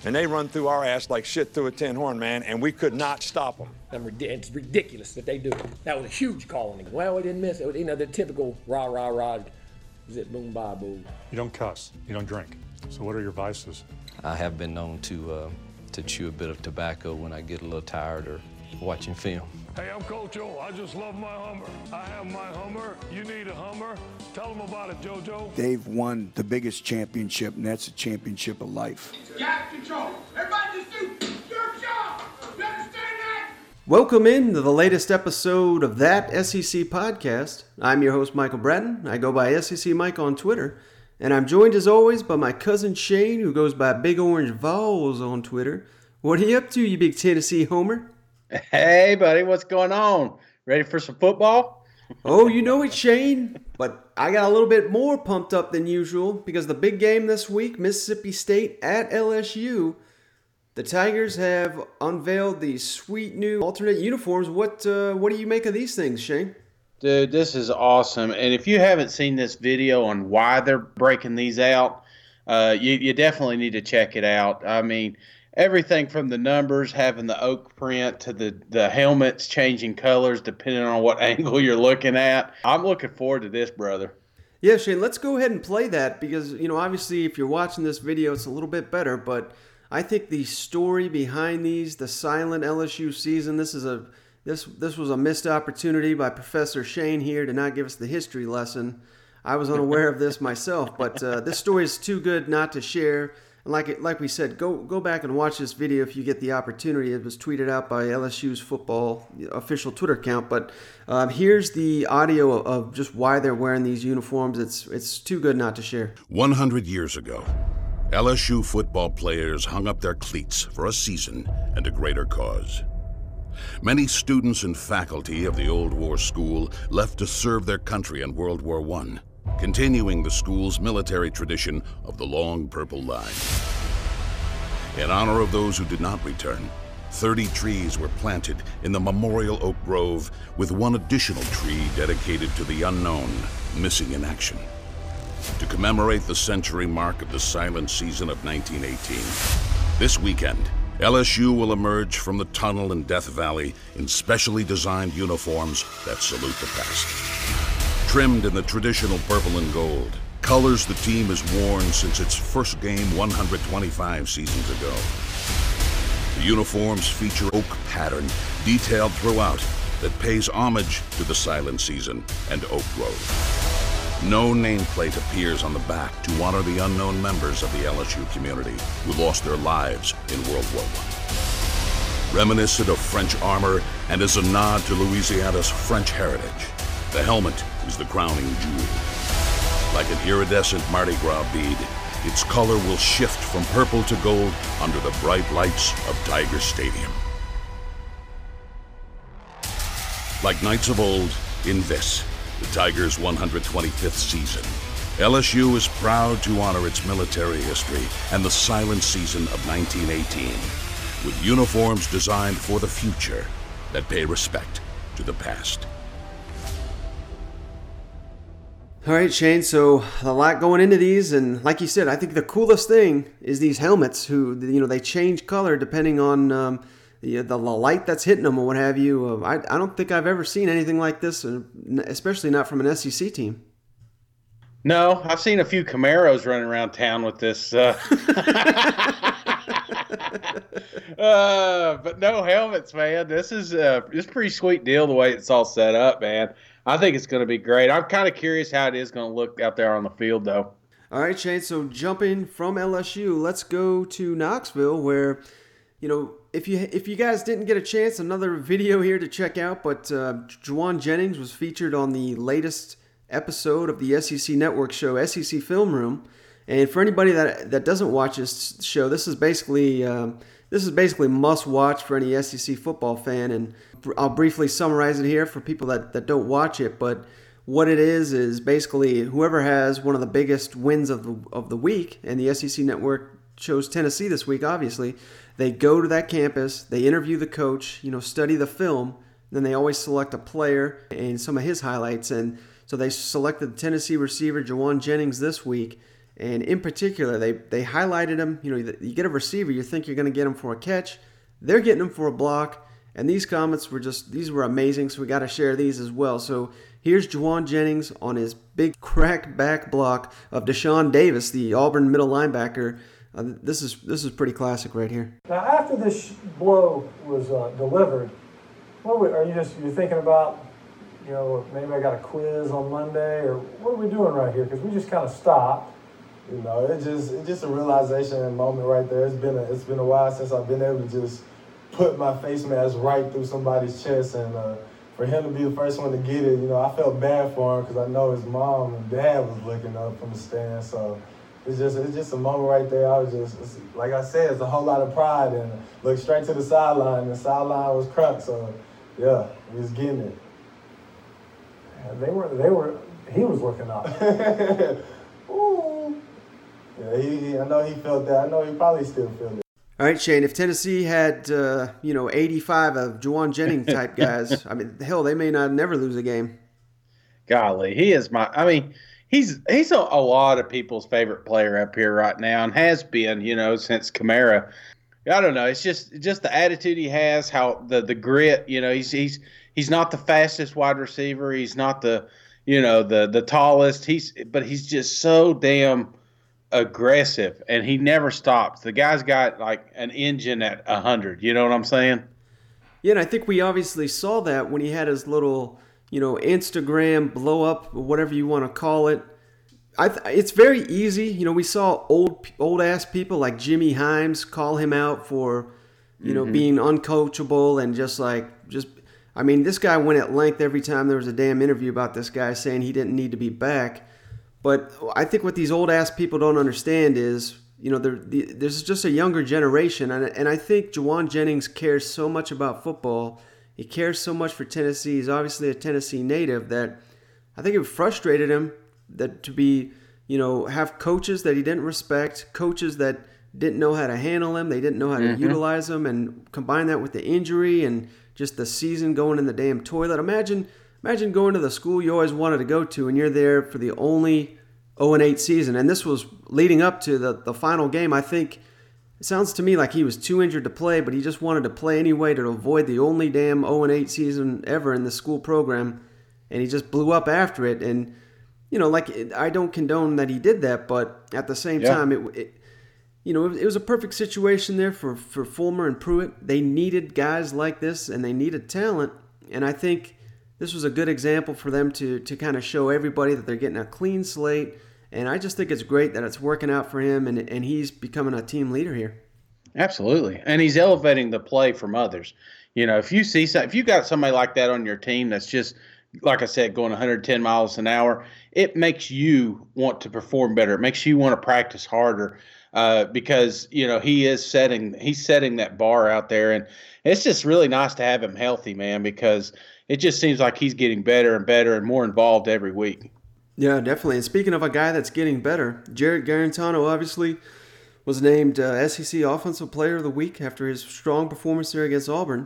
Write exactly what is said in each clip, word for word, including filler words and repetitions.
and they run through our ass like shit through a tin horn, man, and we could not stop them. It's ridiculous that they do it. That was a huge call on him. Well, we didn't miss it. You know, the typical rah, rah, rah, zip, boom, bye, boo. You don't cuss. You don't drink. So what are your vices? I have been known to uh, to chew a bit of tobacco when I get a little tired or watching film. Hey, I'm Coach O. I just love my Hummer. I have my Hummer. You need a Hummer. Tell them about it, JoJo. They've won the biggest championship, and that's a championship of life. Gas control. Everybody just do your job. You understand that? Welcome in to the latest episode of That S E C Podcast. I'm your host, Michael Bratton. I go by S E C Mike on Twitter. And I'm joined as always by my cousin Shane, who goes by Big Orange Vols on Twitter. What are you up to, you big Tennessee homer? Hey, buddy, what's going on? Ready for some football? Oh, you know it, Shane. But I got a little bit more pumped up than usual because the big game this week, Mississippi State at L S U. The Tigers have unveiled these sweet new alternate uniforms. What uh, what do you make of these things, Shane? Dude, this is awesome. And if you haven't seen this video on why they're breaking these out, uh, you, you definitely need to check it out. I mean, everything from the numbers, having the oak print, to the, the helmets changing colors depending on what angle you're looking at. I'm looking forward to this, brother. Yeah, Shane, let's go ahead and play that because, you know, obviously if you're watching this video, it's a little bit better. But I think the story behind these, the silent L S U season, this is a this this was a missed opportunity by Professor Shane here to not give us the history lesson. I was unaware of this myself, but uh, this story is too good not to share. And like it, like we said, go go back and watch this video if you get the opportunity. It was tweeted out by L S U's football official Twitter account. But um, here's the audio of, of just why they're wearing these uniforms. It's it's too good not to share. one hundred years ago, L S U football players hung up their cleats for a season and a greater cause. Many students and faculty of the Old War School left to serve their country in World War One. Continuing the school's military tradition of the long purple line. In honor of those who did not return, thirty trees were planted in the Memorial Oak Grove, with one additional tree dedicated to the unknown, missing in action. To commemorate the century mark of the silent season of nineteen eighteen, this weekend, L S U will emerge from the tunnel in Death Valley in specially designed uniforms that salute the past. Trimmed in the traditional purple and gold, colors the team has worn since its first game one hundred twenty-five seasons ago. The uniforms feature oak pattern detailed throughout that pays homage to the silent season and Oak Grove. No nameplate appears on the back to honor the unknown members of the L S U community who lost their lives in World War One. Reminiscent of French armor and as a nod to Louisiana's French heritage, the helmet is the crowning jewel. Like an iridescent Mardi Gras bead, its color will shift from purple to gold under the bright lights of Tiger Stadium. Like knights of old, in this, the Tigers' one hundred twenty-fifth season, L S U is proud to honor its military history and the silent season of nineteen eighteen, with uniforms designed for the future that pay respect to the past. All right, Shane, so a lot going into these, and like you said, I think the coolest thing is these helmets who, you know, they change color depending on um, the, the light that's hitting them or what have you. Uh, I, I don't think I've ever seen anything like this, especially not from an S E C team. No, I've seen a few Camaros running around town with this. Uh... uh, but no helmets, man. This is uh, it's a pretty sweet deal the way it's all set up, man. I think it's going to be great. I'm kind of curious how it is going to look out there on the field, though. All right, Shane, so jumping from L S U, let's go to Knoxville where, you know, if you if you guys didn't get a chance, another video here to check out, but uh, Jauan Jennings was featured on the latest episode of the S E C Network show, S E C Film Room. And for anybody that that doesn't watch this show, this is basically um, this is basically must watch for any S E C football fan. And I'll briefly summarize it here for people that, that don't watch it. But what it is is basically whoever has one of the biggest wins of the of the week, and the S E C Network chose Tennessee this week. Obviously, they go to that campus, they interview the coach, you know, study the film. Then they always select a player and some of his highlights. And so they selected the Tennessee receiver Jauan Jennings this week. And in particular, they, they highlighted him. You know, you get a receiver, you think you're going to get him for a catch. They're getting him for a block. And these comments were just, these were amazing, so we got to share these as well. So here's Jauan Jennings on his big crack back block of Deshaun Davis, the Auburn middle linebacker. Uh, this is this is pretty classic right here. Now, after this blow was uh, delivered, what were, are you just you're thinking about? You know, maybe I got a quiz on Monday, or what are we doing right here? Because we just kind of stopped. You know, it's just it's just a realization and moment right there. It's been a, it's been a while since I've been able to just put my face mask right through somebody's chest, and uh, for him to be the first one to get it, you know, I felt bad for him because I know his mom and dad was looking up from the stand. So it's just it's just a moment right there. I was just it's, like I said, it's a whole lot of pride, and looked straight to the sideline. The sideline was crunk, so yeah, we was getting it. And they were they were he was looking up. Ooh. Yeah, he, he, I know he felt that. I know he probably still feels it. All right, Shane, if Tennessee had, uh, you know, eighty-five of Jauan Jennings type guys, I mean, hell, they may not never lose a game. Golly, he is my, I mean, he's he's a, a lot of people's favorite player up here right now and has been, you know, since Kamara. I don't know. It's just just the attitude he has, how the, the grit, you know, he's he's he's not the fastest wide receiver. He's not the, you know, the the tallest. He's but he's just so damn aggressive, and he never stops. The guy's got like an engine at a hundred. You know what I'm saying? Yeah, and I think we obviously saw that when he had his little, you know, Instagram blow up, or whatever you want to call it. I th- it's very easy. You know, we saw old old ass people like Jimmy Himes call him out for, you know, Mm-hmm. being uncoachable and just like just. I mean, this guy went at length every time there was a damn interview about this guy saying he didn't need to be back. But I think what these old-ass people don't understand is, you know, the, there's just a younger generation. And, and I think Jauan Jennings cares so much about football. He cares so much for Tennessee. He's obviously a Tennessee native that I think it frustrated him that to be, you know, have coaches that he didn't respect, coaches that didn't know how to handle him. They didn't know how to Mm-hmm. utilize him, and combine that with the injury and just the season going in the damn toilet. Imagine Imagine going to the school you always wanted to go to, and you're there for the only oh and eight season. And this was leading up to the, the final game. I think it sounds to me like he was too injured to play, but he just wanted to play anyway to avoid the only damn oh and eight season ever in the school program. And he just blew up after it. And, you know, like, I don't condone that he did that, but at the same Yeah. time, it, it you know, it was a perfect situation there for, for Fulmer and Pruitt. They needed guys like this, and they needed talent. And I think this was a good example for them to to kind of show everybody that they're getting a clean slate. And I just think it's great that it's working out for him, and, and he's becoming a team leader here. Absolutely. And he's elevating the play from others. You know, if you see if you got somebody like that on your team that's just, like I said, going one hundred ten miles an hour, it makes you want to perform better. It makes you want to practice harder uh, because, you know, he is setting he's setting that bar out there. And it's just really nice to have him healthy, man, because it just seems like he's getting better and better and more involved every week. Yeah, definitely. And speaking of a guy that's getting better, Jarrett Garantano obviously was named uh, S E C Offensive Player of the Week after his strong performance there against Auburn.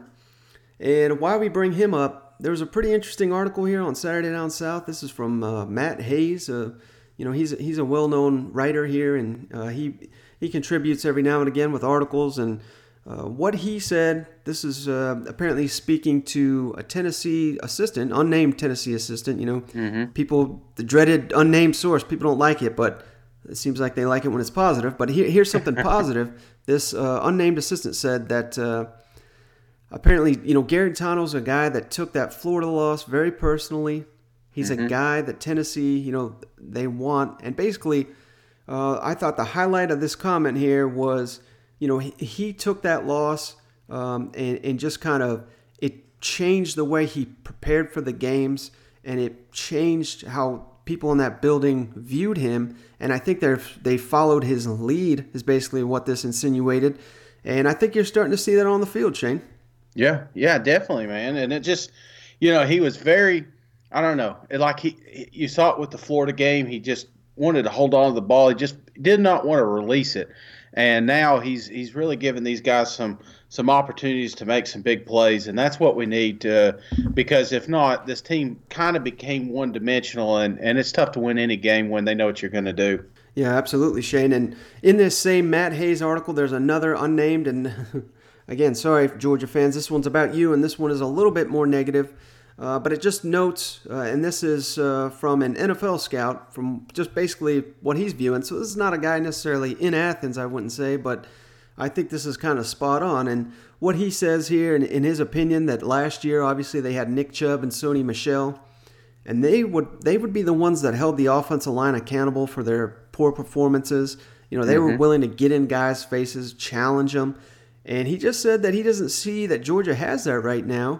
And why we bring him up, there was a pretty interesting article here on Saturday Down South. This is from uh, Matt Hayes. Uh, you know, he's he's a well-known writer here, and uh, he he contributes every now and again with articles. And uh, what he said, this is uh, apparently speaking to a Tennessee assistant, unnamed Tennessee assistant. You know, Mm-hmm. people, the dreaded unnamed source, people don't like it, but it seems like they like it when it's positive. But here, here's something positive. This uh, unnamed assistant said that uh, apparently, you know, Garantano's a guy that took that Florida loss very personally. He's Mm-hmm. a guy that Tennessee, you know, they want. And basically, uh, I thought the highlight of this comment here was, you know, he, he took that loss um, and, and just kind of, it changed the way he prepared for the games, and it changed how people in that building viewed him. And I think they they followed his lead is basically what this insinuated. And I think you're starting to see that on the field, Shane. Yeah, yeah, definitely, man. And it just, you know, he was very, I don't know, it, like he, you saw it with the Florida game. He just wanted to hold on to the ball. He just did not want to release it. And now he's he's really giving these guys some some opportunities to make some big plays, and that's what we need to, because if not, this team kind of became one-dimensional, and, and it's tough to win any game when they know what you're going to do. Yeah, absolutely, Shane. And in this same Matt Hayes article, there's another unnamed, and again, sorry, Georgia fans, this one's about you, and this one is a little bit more negative. Uh, but it just notes, uh, and this is uh, from an N F L scout, from just basically what he's viewing. So this is not a guy necessarily in Athens, I wouldn't say, but I think this is kind of spot on. And what he says here, in, in his opinion, that last year, obviously, they had Nick Chubb and Sony Michel, and they would they would be the ones that held the offensive line accountable for their poor performances. You know, they mm-hmm. were willing to get in guys' faces, challenge them. And he just said that he doesn't see that Georgia has that right now.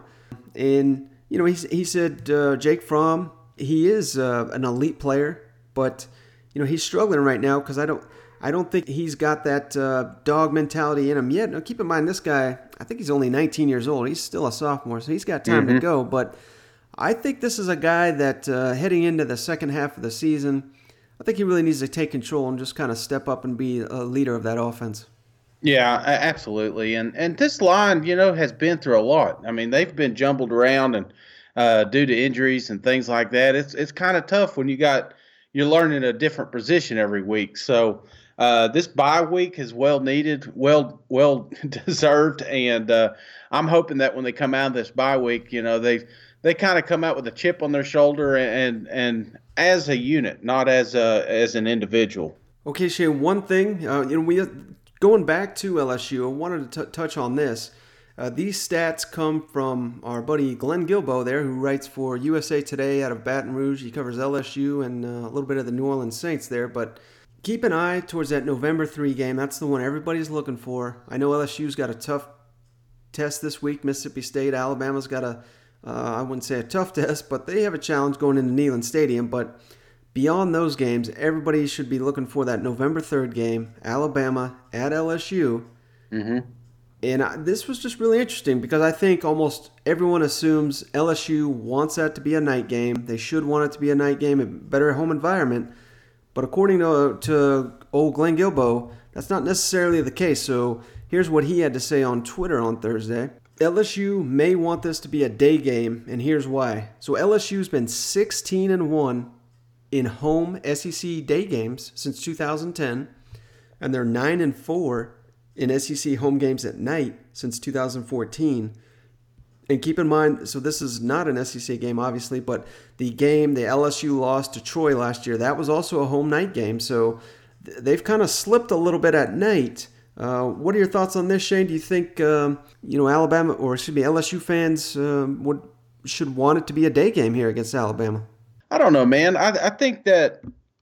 And you know, he, he said uh, Jake Fromm, he is uh, an elite player, but, you know, he's struggling right now because I don't I don't think he's got that uh, dog mentality in him yet. Now, keep in mind, this guy, I think he's only nineteen years old. He's still a sophomore, so he's got time mm-hmm. to go. But I think this is a guy that uh, heading into the second half of the season, I think he really needs to take control and just kind of step up and be a leader of that offense. Yeah, absolutely. And and this line, you know, has been through a lot. I mean, they've been jumbled around and uh, due to injuries and things like that. It's it's kind of tough when you got you're learning a different position every week. So uh, this bye week is well needed, well well deserved, and uh, I'm hoping that when they come out of this bye week, you know, they they kind of come out with a chip on their shoulder and and as a unit, not as a as an individual. Okay, Shane. One thing, uh, you know, we. Going back to L S U, I wanted to t- touch on this. Uh, these stats come from our buddy Glenn Guilbeau there, who writes for U S A Today out of Baton Rouge. He covers L S U and uh, a little bit of the New Orleans Saints there. But keep an eye towards that November third game. That's the one everybody's looking for. I know L S U's got a tough test this week. Mississippi State, Alabama's got a, uh, I wouldn't say a tough test, but they have a challenge going into Neyland Stadium. But beyond those games, everybody should be looking for that November third game, Alabama at L S U. Mm-hmm. And I, this was just really interesting because I think almost everyone assumes L S U wants that to be a night game. They should want it to be a night game, a better home environment. But according to, to old Glenn Guilbeau, that's not necessarily the case. So here's what he had to say on Twitter on Thursday. L S U may want this to be a day game, and here's why. So L S U's been sixteen and one in home S E C day games since two thousand ten, and they're nine and four in S E C home games at night since two thousand fourteen. And keep in mind, so this is not an S E C game, obviously, but the game the L S U lost to Troy last year, that was also a home night game. So th- they've kind of slipped a little bit at night. Uh, what are your thoughts on this, Shane? Do you think um, you know Alabama, or excuse me, L S U fans um, would should want it to be a day game here against Alabama? I don't know, man. I I think that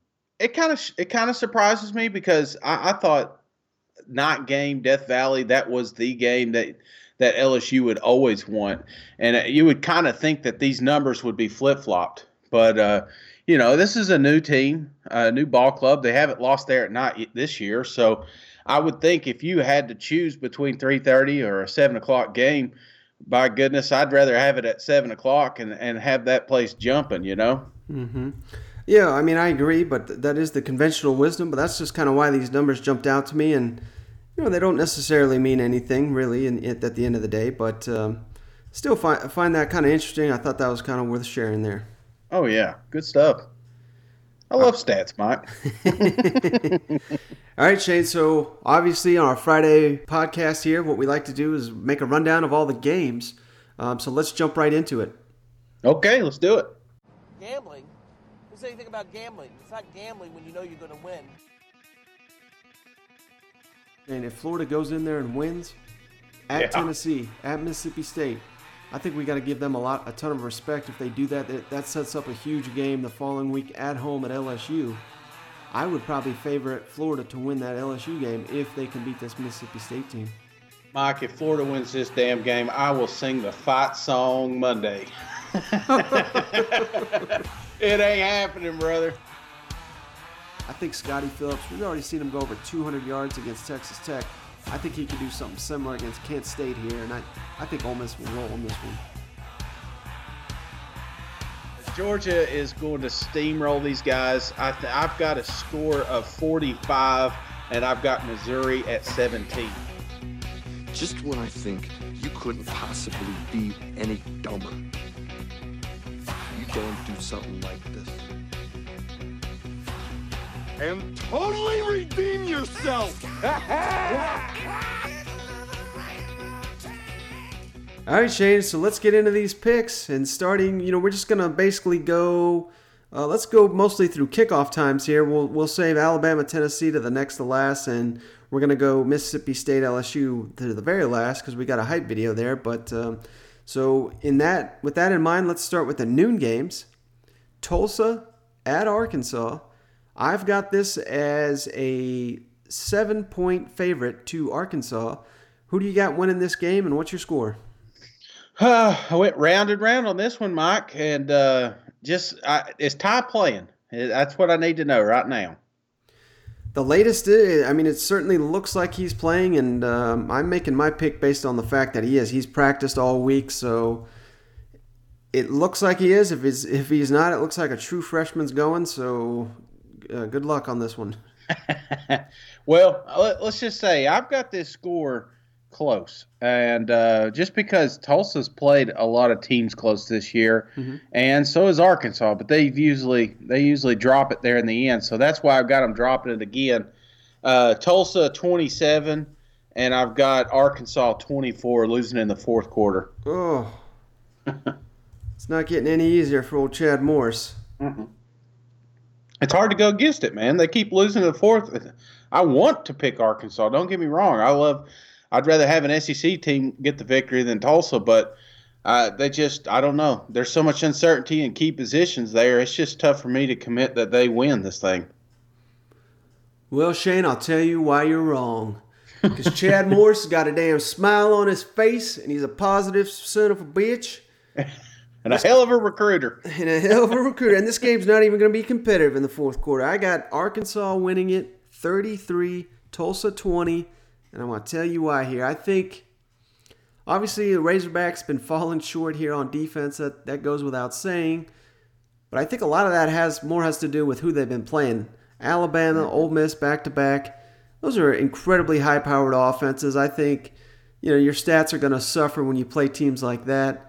it kind of it kind of surprises me because I, I thought night game, Death Valley, that was the game that that L S U would always want, and you would kind of think that these numbers would be flip flopped. But uh, you know, this is a new team, a new ball club. They haven't lost there at night this year, so I would think if you had to choose between three thirty or a seven o'clock game, by goodness, I'd rather have it at seven o'clock and and have that place jumping. You know. Mm-hmm. Yeah, I mean, I agree, but that is the conventional wisdom, but that's just kind of why these numbers jumped out to me, and, you know, they don't necessarily mean anything, really, in, at the end of the day, but um, still find, find that kind of interesting. I thought that was kind of worth sharing there. Oh, yeah, good stuff. I love stats, Mike. All right, Shane, so obviously on our Friday podcast here, what we like to do is make a rundown of all the games, um, so let's jump right into it. Okay, let's do it. Gambling? Who says anything about gambling? It's not gambling when you know you're going to win. And if Florida goes in there and wins at yeah. Tennessee, at Mississippi State, I think we got to give them a lot, a ton of respect. If they do that, that, that sets up a huge game the following week at home at L S U. I would probably favorite Florida to win that L S U game if they can beat this Mississippi State team. Mike, if Florida wins this damn game, I will sing the fight song Monday. It ain't happening, brother. I think Scotty Phillips, we've already seen him go over two hundred yards against Texas Tech. I think he could do something similar against Kent State here, and I, I think Ole Miss will roll on this one. Georgia is going to steamroll these guys. I th- I've got a score of forty-five and I've got Missouri at seventeen. Just when I think you couldn't possibly be any dumber, you go and do something like this. And totally redeem yourself. All right, Shane, so let's get into these picks. And starting, you know, we're just going to basically go, uh, let's go mostly through kickoff times here. We'll we'll save Alabama, Tennessee to the next to last, and we're going to go Mississippi State, L S U to the very last because we got a hype video there. But um, so in that, with that in mind, let's start with the noon games. Tulsa at Arkansas. I've got this as a seven-point favorite to Arkansas. Who do you got winning this game, and what's your score? Uh, I went round and round on this one, Mike, and uh, just I, it's Ty playing. That's what I need to know right now. The latest, is, I mean, it certainly looks like he's playing, and um, I'm making my pick based on the fact that he is. He's practiced all week, so it looks like he is. If he's if he's not, it looks like a true freshman's going. So uh, good luck on this one. Well, let's just say I've got this score close, and uh, just because Tulsa's played a lot of teams close this year, mm-hmm. and so is Arkansas, but they've usually they usually drop it there in the end, so that's why I've got them dropping it again. Uh, Tulsa twenty-seven, and I've got Arkansas twenty-four, losing in the fourth quarter. Oh, it's not getting any easier for old Chad Morris. Mm-mm. It's hard to go against it, man. They keep losing in the fourth. I want to pick Arkansas. Don't get me wrong. I love. I'd rather have an S E C team get the victory than Tulsa, but uh, they just, I don't know. There's so much uncertainty in key positions there. It's just tough for me to commit that they win this thing. Well, Shane, I'll tell you why you're wrong. Because Chad Morris has got a damn smile on his face, and he's a positive son of a bitch. And a hell of a recruiter. And a hell of a recruiter. And this game's not even going to be competitive in the fourth quarter. I got Arkansas winning it thirty-three, Tulsa twenty. And I'm going to tell you why here. I think, obviously, the Razorbacks been falling short here on defense. That, that goes without saying. But I think a lot of that has more has to do with who they've been playing. Alabama, Ole Miss, back-to-back. Those are incredibly high-powered offenses. I think, you know, your stats are going to suffer when you play teams like that.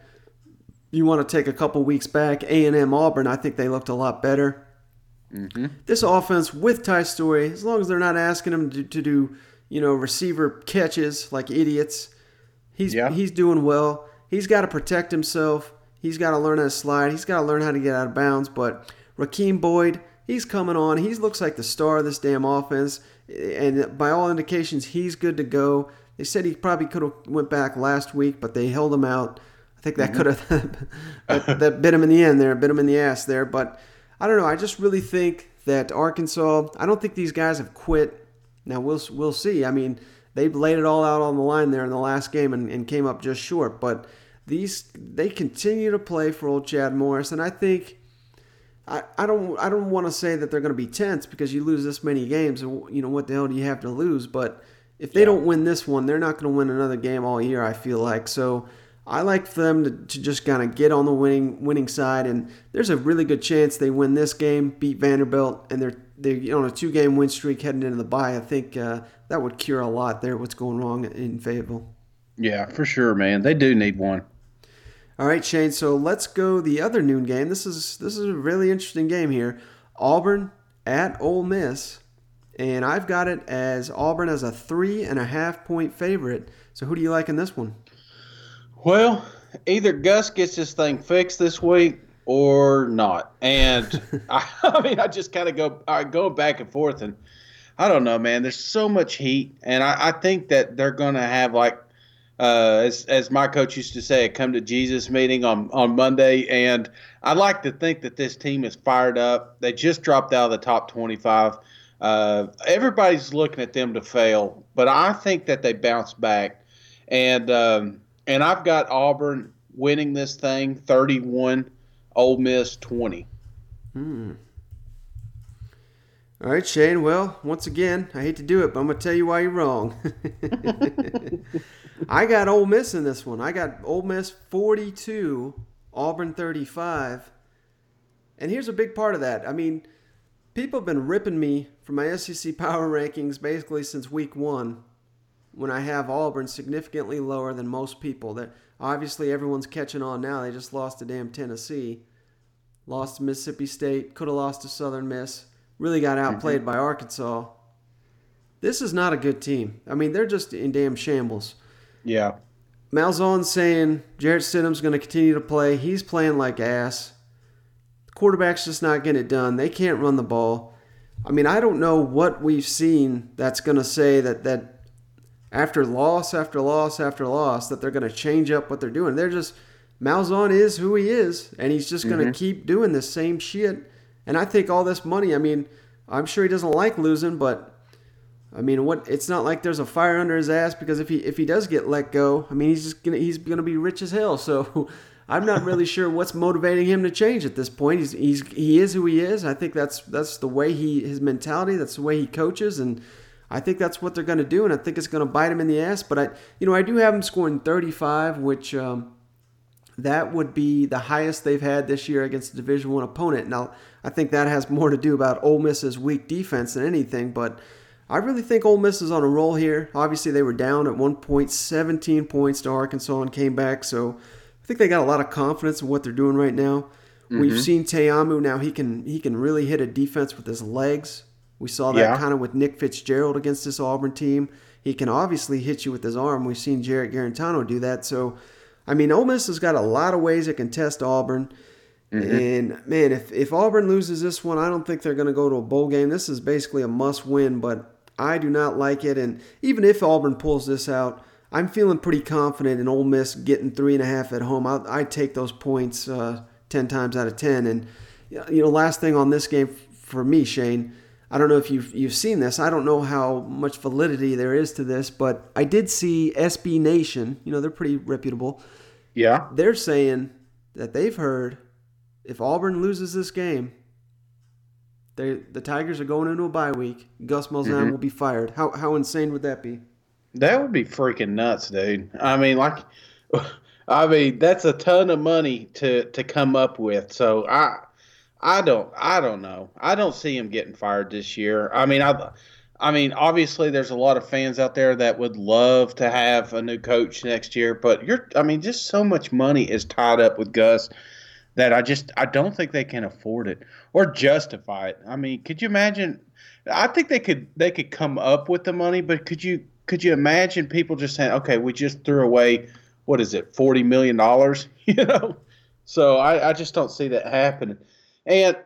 You want to take a couple weeks back. A and M Auburn, I think they looked a lot better. Mm-hmm. This offense with Ty Story, as long as they're not asking him to, to do, you know, receiver catches like idiots, he's yeah. he's doing well. He's got to protect himself. He's got to learn how to slide. He's got to learn how to get out of bounds. But Rakeem Boyd, he's coming on. He looks like the star of this damn offense. And by all indications, he's good to go. They said he probably could have went back last week, but they held him out. I think that mm-hmm. could have that, that bit him in the end there, bit him in the ass there. But I don't know. I just really think that Arkansas, I don't think these guys have quit. Now, we'll we'll see. I mean, they laid it all out on the line there in the last game and, and came up just short. But these they continue to play for old Chad Morris. And I think I, I don't I don't want to say that they're going to be tense because you lose this many games. And, you know, what the hell do you have to lose? But if they yeah. don't win this one, they're not going to win another game all year, I feel like. So I like for them to, to just kind of get on the winning winning side, and there's a really good chance they win this game, beat Vanderbilt, and they're they're on a two-game win streak heading into the bye. I think uh, that would cure a lot there. What's going wrong in Fayetteville? Yeah, for sure, man. They do need one. All right, Shane. So let's go the other noon game. This is this is a really interesting game here. Auburn at Ole Miss, and I've got it as Auburn as a three and a half point favorite. So who do you like in this one? Well, either Gus gets this thing fixed this week or not. And, I, I mean, I just kind of go I go back and forth. And I don't know, man. There's so much heat. And I, I think that they're going to have, like, uh, as as my coach used to say, a come-to-Jesus meeting on, on Monday. And I'd like to think that this team is fired up. They just dropped out of the top twenty-five. Uh, everybody's looking at them to fail. But I think that they bounce back. And um, – And I've got Auburn winning this thing thirty-one, Ole Miss twenty. Hmm. All right, Shane. Well, once again, I hate to do it, but I'm going to tell you why you're wrong. I got Ole Miss in this one. I got Ole Miss forty-two, Auburn thirty-five. And here's a big part of that. I mean, People have been ripping me for my S E C power rankings basically since week one, when I have Auburn significantly lower than most people. That obviously everyone's catching on now. They just lost to damn Tennessee, lost to Mississippi State, could have lost to Southern Miss, really got outplayed mm-hmm. by Arkansas. This is not a good team. I mean, they're just in damn shambles. Yeah. Malzahn's saying Jarrett Stidham's going to continue to play. He's playing like ass. The quarterback's just not getting it done. They can't run the ball. I mean, I don't know what we've seen that's going to say that, that after loss after loss after loss that they're going to change up what they're doing. They're just – Malzahn is who he is, and he's just going to mm-hmm. keep doing the same shit. And I think all this money – I mean, I'm sure he doesn't like losing, but – I mean, what? It's not like there's a fire under his ass, because if he if he does get let go, I mean, he's just gonna he's gonna be rich as hell. So I'm not really sure what's motivating him to change at this point. He's he's he is who he is. I think that's that's the way he his mentality. That's the way he coaches, and I think that's what they're gonna do. And I think it's gonna bite him in the ass. But I you know I do have him scoring thirty-five, which um, that would be the highest they've had this year against a Division One opponent. Now I think that has more to do about Ole Miss's weak defense than anything, but I really think Ole Miss is on a roll here. Obviously, they were down at one point, seventeen points to Arkansas, and came back. So I think they got a lot of confidence in what they're doing right now. Mm-hmm. We've seen Te'amu now. He can he can really hit a defense with his legs. We saw that yeah. kind of with Nick Fitzgerald against this Auburn team. He can obviously hit you with his arm. We've seen Jarrett Garantano do that. So, I mean, Ole Miss has got a lot of ways it can test Auburn. Mm-hmm. And, man, if, if Auburn loses this one, I don't think they're going to go to a bowl game. This is basically a must-win, but I do not like it, and even if Auburn pulls this out, I'm feeling pretty confident in Ole Miss getting three and a half at home. I'll, I'd take those points uh, ten times out of ten. And you know, last thing on this game for me, Shane, I don't know if you've you've seen this. I don't know how much validity there is to this, but I did see S B Nation. You know, they're pretty reputable. Yeah, they're saying that they've heard if Auburn loses this game, They, the Tigers are going into a bye week. Gus Malzahn mm-hmm. will be fired. How how insane would that be? That would be freaking nuts, dude. I mean, like, I mean, that's a ton of money to, to come up with. So I, I don't, I don't know. I don't see him getting fired this year. I mean, I, I mean, obviously, there's a lot of fans out there that would love to have a new coach next year. But you're, I mean, just so much money is tied up with Gus that I just I don't think they can afford it or justify it. I mean, could you imagine? I think they could they could come up with the money, but could you could you imagine people just saying, okay, we just threw away, what is it, forty million dollars? You know, so I, I just don't see that happening. And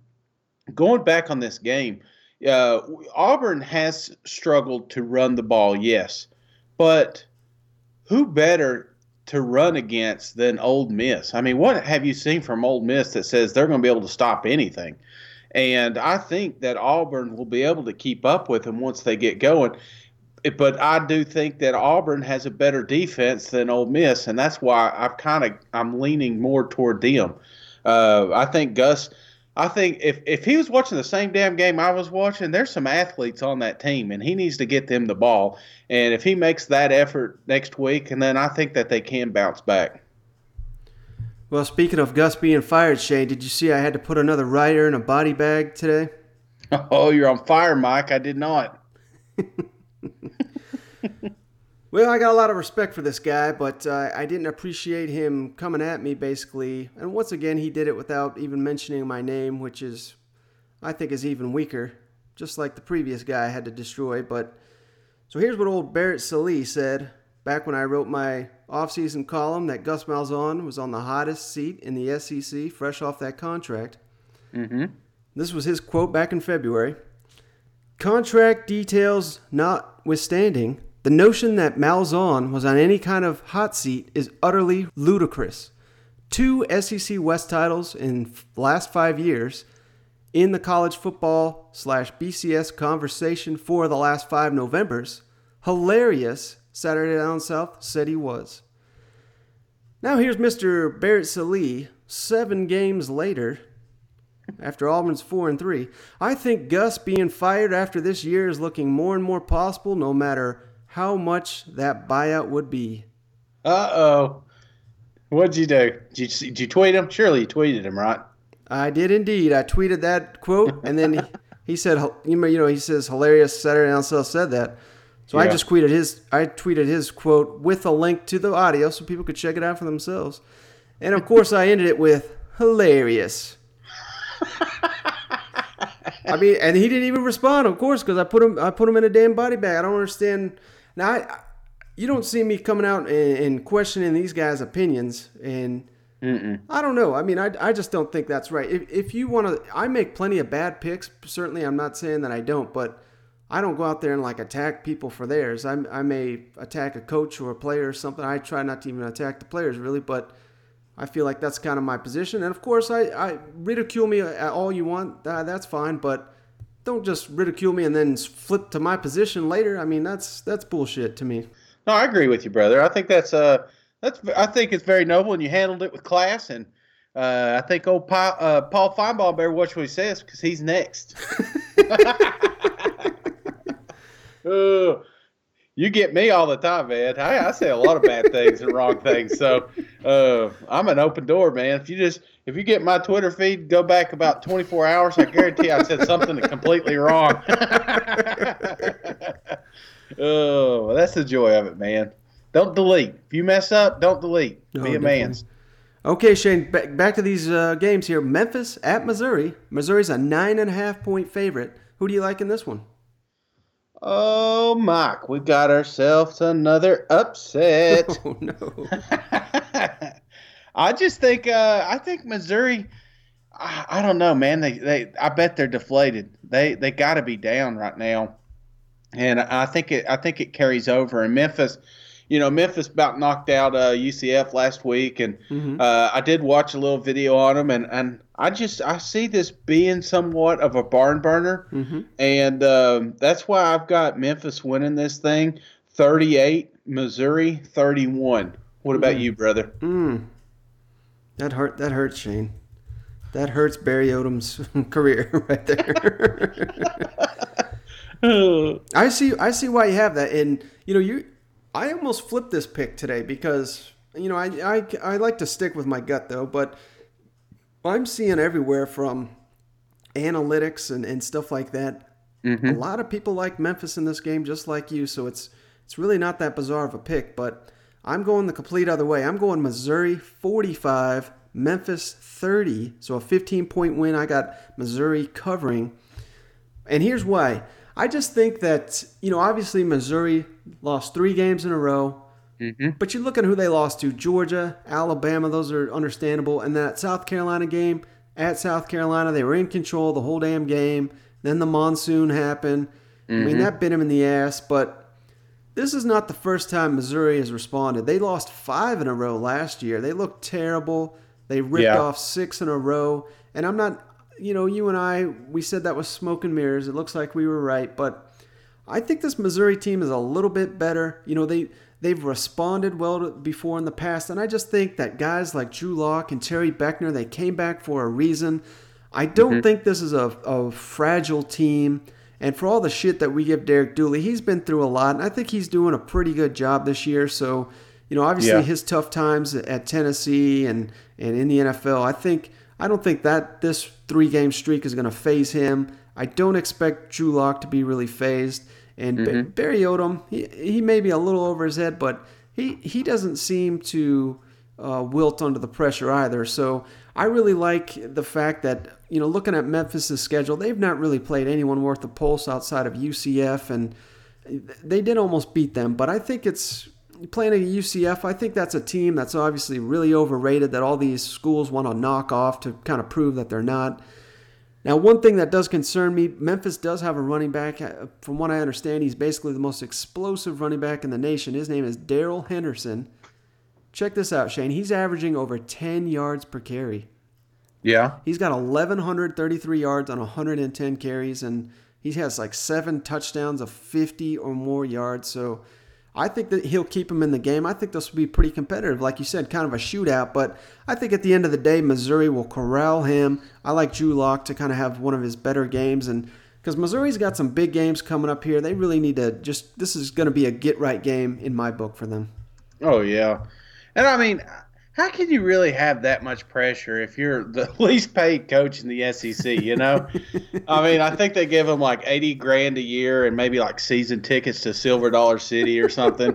going back on this game, uh, Auburn has struggled to run the ball, yes, but who better to run against than Ole Miss? I mean, what have you seen from Ole Miss that says they're going to be able to stop anything? And I think that Auburn will be able to keep up with them once they get going. But I do think that Auburn has a better defense than Ole Miss, and that's why I've kind of I'm leaning more toward them. Uh, I think Gus. I think if, if he was watching the same damn game I was watching, there's some athletes on that team, and he needs to get them the ball. And if he makes that effort next week, and then I think that they can bounce back. Well, speaking of Gus being fired, Shane, did you see I had to put another rider in a body bag today? Oh, you're on fire, Mike. I did not. Well, I got a lot of respect for this guy, but uh, I didn't appreciate him coming at me, basically. And once again, he did it without even mentioning my name, which is, I think, is even weaker, just like the previous guy I had to destroy. But so here's what old Barrett Sallee said back when I wrote my offseason column that Gus Malzahn was on the hottest seat in the S E C, fresh off that contract. Mm-hmm. This was his quote back in February. Contract details notwithstanding, the notion that Malzahn was on any kind of hot seat is utterly ludicrous. Two S E C West titles in the last five years, in the college football slash B C S conversation for the last five Novembers, hilarious, Saturday Down South said he was. Now here's Mister Barrett Sallee, seven games later, after Auburn's four and three. I think Gus being fired after this year is looking more and more possible, no matter how much that buyout would be. Uh-oh. What'd you do? Did you, did you tweet him? Surely you tweeted him, right? I did indeed. I tweeted that quote, and then he, he said, you know, he says, hilarious Saturday Down South said that. So yeah. I just tweeted his, I tweeted his quote with a link to the audio so people could check it out for themselves. And of course, I ended it with hilarious. I mean, and he didn't even respond, of course, because I put him, I put him in a damn body bag. I don't understand. Now, I, you don't see me coming out and, and questioning these guys' opinions, and Mm-mm. I don't know. I mean, I, I just don't think that's right. If if you want to, I make plenty of bad picks. Certainly, I'm not saying that I don't, but I don't go out there and like attack people for theirs. I I may attack a coach or a player or something. I try not to even attack the players really, but I feel like that's kind of my position. And of course, I, I ridicule me all you want. Uh, that's fine, but don't just ridicule me and then flip to my position later. I mean, that's that's bullshit to me. No, I agree with you, brother. I think that's uh that's I think it's very noble, and you handled it with class. And uh, I think old pa, uh, Paul Feinbaum better watch what he says because he's next. uh, You get me all the time, man. I, I say a lot of bad things and wrong things. So uh, I'm an open door, man. If you just if you get my Twitter feed, go back about twenty-four hours, I guarantee I said something completely wrong. Oh, that's the joy of it, man. Don't delete. If you mess up, don't delete. Oh, Be a man. Okay, Shane, back, back to these uh, games here. Memphis at Missouri. Missouri's a nine and a half point favorite. Who do you like in this one? Oh, Mike, we got ourselves another upset. Oh, no. I just think uh, I think Missouri, I, I don't know, man. They, they I bet they're deflated. They they got to be down right now. And I think it I think it carries over. And Memphis, you know, Memphis about knocked out uh, U C F last week, and mm-hmm. uh, I did watch a little video on them, and, and I just I see this being somewhat of a barn burner, mm-hmm. and um, that's why I've got Memphis winning this thing, thirty-eight, Missouri thirty-one. What about mm. you, brother? Mm. That hurt. That hurts, Shane. That hurts Barry Odom's career right there. I see. I see why you have that, and you know you. I almost flipped this pick today because, you know, I, I, I like to stick with my gut, though. But I'm seeing everywhere from analytics and, and stuff like that. Mm-hmm. A lot of people like Memphis in this game, just like you. So it's it's really not that bizarre of a pick. But I'm going the complete other way. I'm going Missouri forty-five, Memphis thirty. So a fifteen-point win. I got Missouri covering. And here's why. I just think that, you know, obviously Missouri lost three games in a row. Mm-hmm. But you look at who they lost to. Georgia, Alabama, those are understandable. And that South Carolina game, at South Carolina, they were in control the whole damn game. Then the monsoon happened. Mm-hmm. I mean, that bit them in the ass. But this is not the first time Missouri has responded. They lost five in a row last year. They looked terrible. They ripped yeah. off six in a row. And I'm not... You know, you and I, we said that was smoke and mirrors. It looks like we were right. But I think this Missouri team is a little bit better. You know, they, they've responded well to, before in the past. And I just think that guys like Drew Lock and Terry Beckner, they came back for a reason. I don't mm-hmm. think this is a, a fragile team. And for all the shit that we give Derek Dooley, he's been through a lot. And I think he's doing a pretty good job this year. So, you know, obviously yeah. his tough times at Tennessee and, and in the N F L, I think... I don't think that this three-game streak is going to phase him. I don't expect Drew Lock to be really phased. And mm-hmm. Barry Odom, he, he may be a little over his head, but he, he doesn't seem to uh, wilt under the pressure either. So I really like the fact that, you know, looking at Memphis' schedule, they've not really played anyone worth the pulse outside of U C F, and they did almost beat them. But I think it's... Playing at U C F, I think that's a team that's obviously really overrated that all these schools want to knock off to kind of prove that they're not. Now, one thing that does concern me, Memphis does have a running back. From what I understand, he's basically the most explosive running back in the nation. His name is Darrell Henderson. Check this out, Shane. He's averaging over ten yards per carry. Yeah. He's got eleven thirty-three yards on one hundred ten carries, and he has like seven touchdowns of fifty or more yards. So I think that he'll keep him in the game. I think this will be pretty competitive. Like you said, kind of a shootout. But I think at the end of the day, Missouri will corral him. I like Drew Lock to kind of have one of his better games. And because Missouri's got some big games coming up here, they really need to just – this is going to be a get-right game in my book for them. Oh, yeah. And, I mean, how can you really have that much pressure if you're the least paid coach in the S E C, you know? I mean, I think they give them like eighty grand a year and maybe like season tickets to Silver Dollar City or something.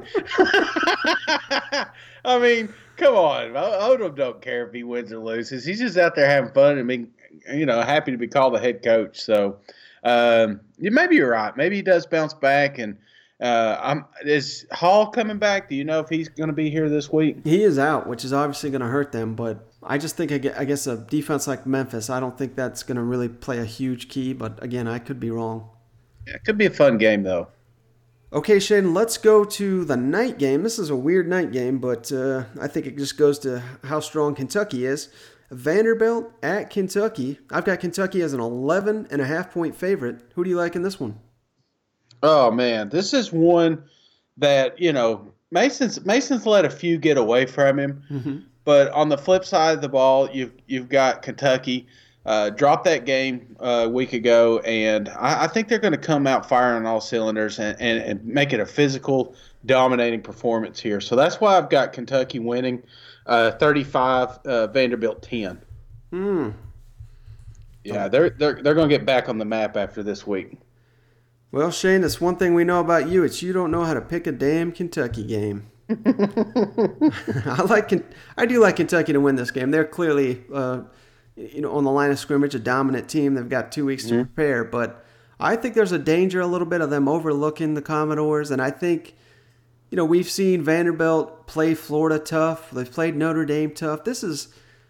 I mean, come on. Odom don't care if he wins or loses. He's just out there having fun and being, you know, happy to be called the head coach. So um, maybe you're right. Maybe he does bounce back. And uh, I'm, is Hall coming back? Do you know if he's going to be here this week? He is out, which is obviously going to hurt them. But I just think, I guess, a defense like Memphis, I don't think that's going to really play a huge key. But, again, I could be wrong. Yeah, it could be a fun game, though. Okay, Shane, let's go to the night game. This is a weird night game, but uh, I think it just goes to how strong Kentucky is. Vanderbilt at Kentucky. I've got Kentucky as an eleven and a half point favorite. Who do you like in this one? Oh, man, this is one that, you know, Mason's Mason's let a few get away from him. Mm-hmm. But on the flip side of the ball, you've, you've got Kentucky. Uh, dropped that game uh, a week ago, and I, I think they're going to come out firing on all cylinders and, and, and make it a physical, dominating performance here. So that's why I've got Kentucky winning uh, thirty-five, uh, Vanderbilt ten. Hmm. Yeah, they're they're they're going to get back on the map after this week. Well, Shane, that's one thing we know about you. It's you don't know how to pick a damn Kentucky game. I like I do like Kentucky to win this game. They're clearly uh, you know, on the line of scrimmage, a dominant team. They've got two weeks to Mm-hmm. prepare, but I think there's a danger a little bit of them overlooking the Commodores, and I think, you know, we've seen Vanderbilt play Florida tough. They've played Notre Dame tough. This is,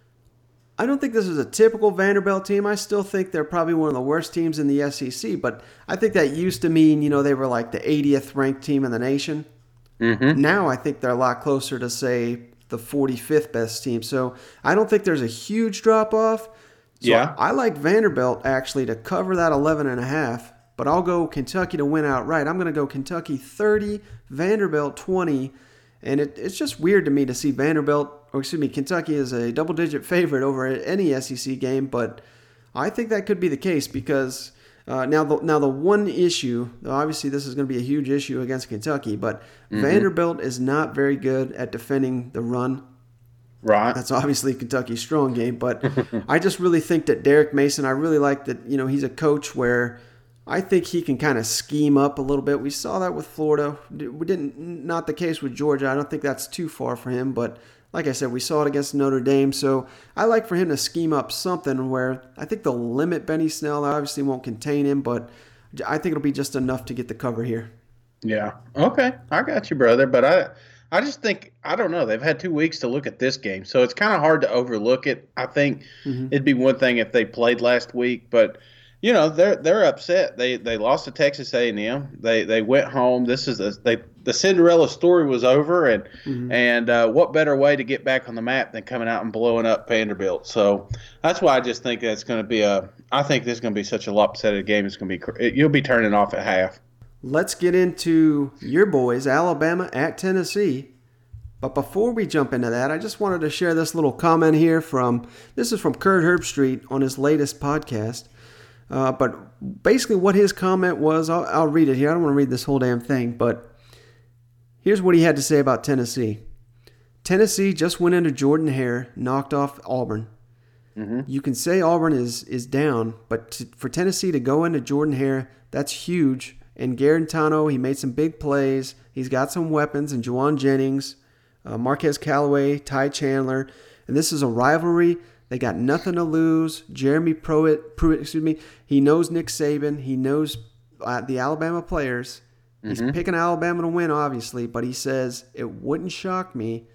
I don't think this is a typical Vanderbilt team. I still think they're probably one of the worst teams in the S E C, but I think that used to mean, you know, they were like the eightieth ranked team in the nation. Mm-hmm. Now I think they're a lot closer to, say, the forty-fifth best team. So I don't think there's a huge drop-off. So Yeah. I like Vanderbilt, actually, to cover that eleven and a half, but I'll go Kentucky to win outright. I'm going to go Kentucky thirty, Vanderbilt twenty, and it, it's just weird to me to see Vanderbilt, or excuse me, Kentucky as a double-digit favorite over any S E C game, but I think that could be the case because uh, now, the, now the one issue, obviously this is going to be a huge issue against Kentucky, but Mhm. Vanderbilt is not very good at defending the run. Right. That's obviously Kentucky's strong game, but I just really think that Derek Mason, I really like that, you know, he's a coach where I think he can kind of scheme up a little bit. We saw that with Florida. We didn't, not the case with Georgia. I don't think that's too far for him, but like I said, we saw it against Notre Dame. So I like for him to scheme up something where I think they'll limit Benny Snell. They obviously won't contain him, but I think it'll be just enough to get the cover here. Yeah. Okay. I got you, brother. But I, I just think, I don't know. They've had two weeks to look at this game, so it's kind of hard to overlook it. I think Mhm. it'd be one thing if they played last week, but you know they're they're upset. They they lost to Texas A and M. They they went home. This is a, they the Cinderella story was over, and Mhm. and uh, what better way to get back on the map than coming out and blowing up Vanderbilt? So that's why I just think that's going to be a. I think this is going to be such a lopsided game. It's going to be cr- you'll be turning off at half. Let's get into your boys, Alabama at Tennessee. But before we jump into that, I just wanted to share this little comment here from, this is from Kurt Herbstreit on his latest podcast. Uh, but basically what his comment was, I'll, I'll read it here. I don't want to read this whole damn thing, but here's what he had to say about Tennessee. Tennessee just went into Jordan Hare, knocked off Auburn. Mm-hmm. You can say Auburn is, is down, but to, for Tennessee to go into Jordan Hare, that's huge. And Garantano, he made some big plays. He's got some weapons, and Juwan Jennings, uh, Marquez Callaway, Ty Chandler. And this is a rivalry. They got nothing to lose. Jeremy Pruitt, Pruitt excuse me, he knows Nick Saban. He knows uh, the Alabama players. He's Mhm. picking Alabama to win, obviously, but he says it wouldn't shock me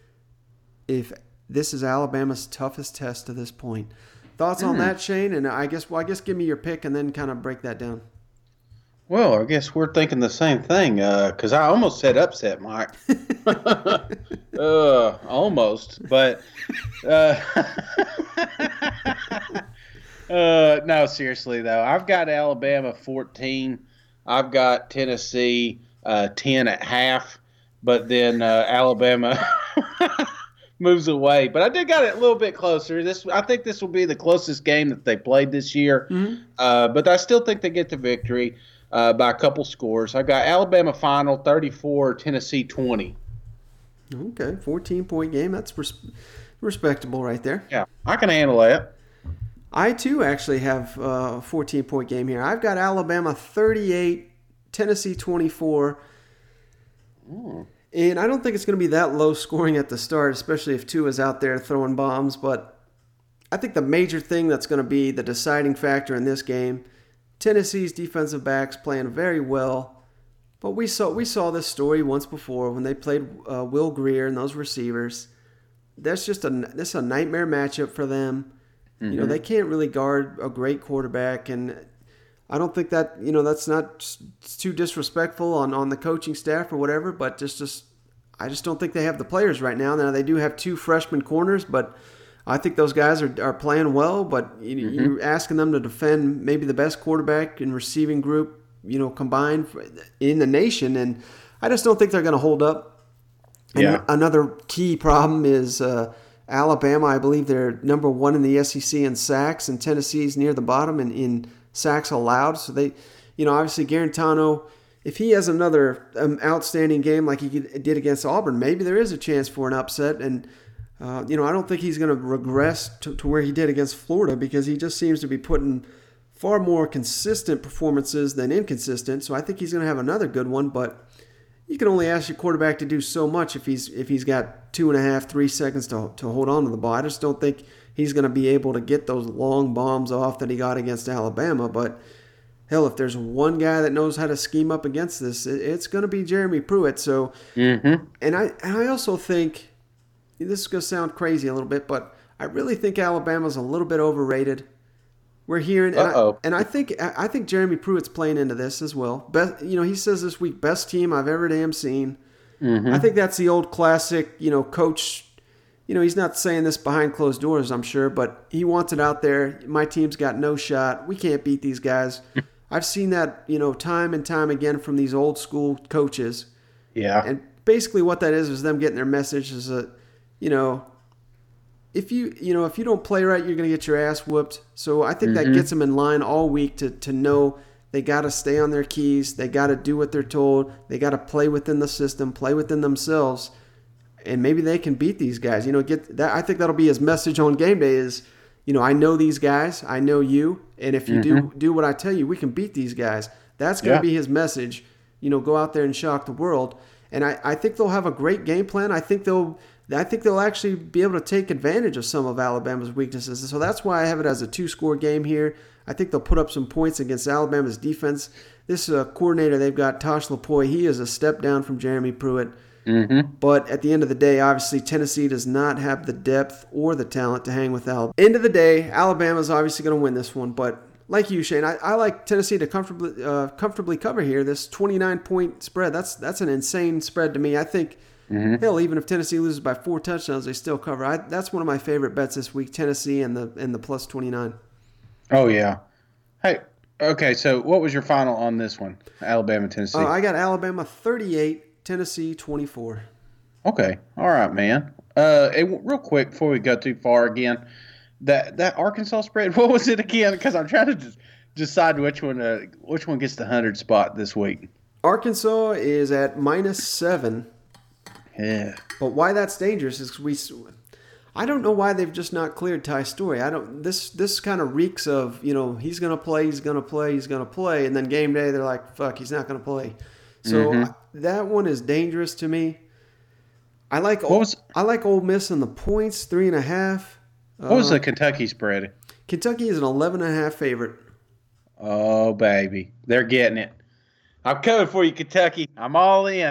if this is Alabama's toughest test to this point. Thoughts on Mm. that, Shane? And I guess, well, I guess give me your pick and then kind of break that down. Well, I guess we're thinking the same thing because I almost said upset, Mike. uh, almost, but uh, uh, no, seriously though, I've got Alabama fourteen. I've got Tennessee uh, ten at half, but then uh, Alabama moves away. But I did got it a little bit closer. This, I think, this will be the closest game that they played this year. Mm-hmm. Uh, but I still think they get the victory. Uh, by a couple scores. I got Alabama final thirty-four, Tennessee twenty. Okay, fourteen-point game. That's res- respectable right there. Yeah, I can handle that. I, too, actually have a fourteen-point game here. I've got Alabama thirty-eight, Tennessee twenty-four. Ooh. And I don't think it's going to be that low scoring at the start, especially if Tua is out there throwing bombs. But I think the major thing that's going to be the deciding factor in this game, Tennessee's defensive backs playing very well. But we saw we saw this story once before when they played uh, Will Grier and those receivers. That's just a, that's a nightmare matchup for them. Mm-hmm. You know, they can't really guard a great quarterback, and I don't think that, you know, that's not too disrespectful on, on the coaching staff or whatever, but just, just I just don't think they have the players right now. Now, they do have two freshman corners, but I think those guys are, are playing well, but you, mm-hmm. you're asking them to defend maybe the best quarterback and receiving group, you know, combined in the nation, and I just don't think they're going to hold up. And yeah. Another key problem is uh, Alabama. I believe they're number one in the S E C in sacks, and Tennessee's near the bottom in, in sacks allowed. So they, you know, obviously Garantano, if he has another um, outstanding game like he did against Auburn, maybe there is a chance for an upset. And, uh, you know, I don't think he's going to regress to, to where he did against Florida, because he just seems to be putting far more consistent performances than inconsistent. So I think he's going to have another good one, but you can only ask your quarterback to do so much if he's if he's got two and a half, three seconds to to hold on to the ball. I just don't think he's going to be able to get those long bombs off that he got against Alabama. But hell, if there's one guy that knows how to scheme up against this, it, it's going to be Jeremy Pruitt. So, mm-hmm. and I and I also think, this is going to sound crazy a little bit, but I really think Alabama's a little bit overrated. We're hearing, and I, and I think I think Jeremy Pruitt's playing into this as well. Best, you know, he says this week, best team I've ever damn seen. Mm-hmm. I think that's the old classic, you know, coach. You know, he's not saying this behind closed doors, I'm sure, but he wants it out there. My team's got no shot. We can't beat these guys. I've seen that, you know, time and time again from these old school coaches. Yeah. And basically what that is is them getting their message is that, you know, if you you know if you don't play right, you're going to get your ass whooped. So I think mm-hmm. that gets them in line all week to to know they got to stay on their keys. They got to do what they're told. They got to play within the system, play within themselves, and maybe they can beat these guys. You know, get that. I think that'll be his message on game day is, you know, I know these guys, I know you, and if you mm-hmm. do do what I tell you, we can beat these guys. That's going to yeah. be his message. You know, go out there and shock the world. And I, I think they'll have a great game plan. I think they'll I think they'll actually be able to take advantage of some of Alabama's weaknesses. So that's why I have it as a two-score game here. I think they'll put up some points against Alabama's defense. This uh, coordinator they've got, Tosh Lapoy, he is a step down from Jeremy Pruitt. Mm-hmm. But at the end of the day, obviously, Tennessee does not have the depth or the talent to hang with Alabama. End of the day, Alabama's obviously going to win this one. But like you, Shane, I, I like Tennessee to comfortably uh, comfortably cover here. This twenty-nine point spread, that's that's an insane spread to me. I think, mm-hmm. hell, even if Tennessee loses by four touchdowns, they still cover. I, that's one of my favorite bets this week, Tennessee and the and the plus twenty-nine. Oh, yeah. Hey, okay, so what was your final on this one, Alabama, Tennessee? Uh, I got Alabama thirty-eight, Tennessee twenty-four. Okay, all right, man. Uh, it, real quick, before we go too far again, that that Arkansas spread, what was it again? Because I'm trying to d- decide which one uh, which one gets the hundred spot this week. Arkansas is at minus seven. Yeah. But why that's dangerous is we. I don't know why they've just not cleared Ty Story. I don't. This this kind of reeks of, you know, he's gonna play, he's gonna play, he's gonna play, and then game day they're like, fuck, he's not gonna play. So mm-hmm. that one is dangerous to me. I like what was, I like Ole Miss in the points, three and a half. What was uh, the Kentucky spread? Kentucky is an eleven and a half favorite. Oh baby, they're getting it. I'm coming for you, Kentucky. I'm all in.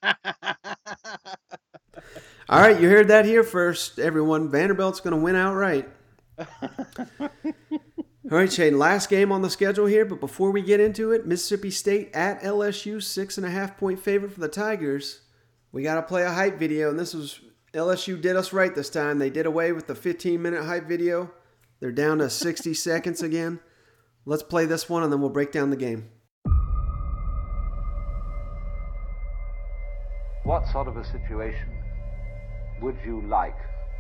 All right, you heard that here first, everyone. Vanderbilt's going to win outright. All right, Shane, last game on the schedule here, but before we get into it, Mississippi State at L S U, six and a half point favorite for the Tigers. We got to play a hype video, and this was L S U did us right this time. They did away with the fifteen-minute hype video. They're down to sixty seconds again. Let's play this one, and then we'll break down the game. What sort of a situation would you like?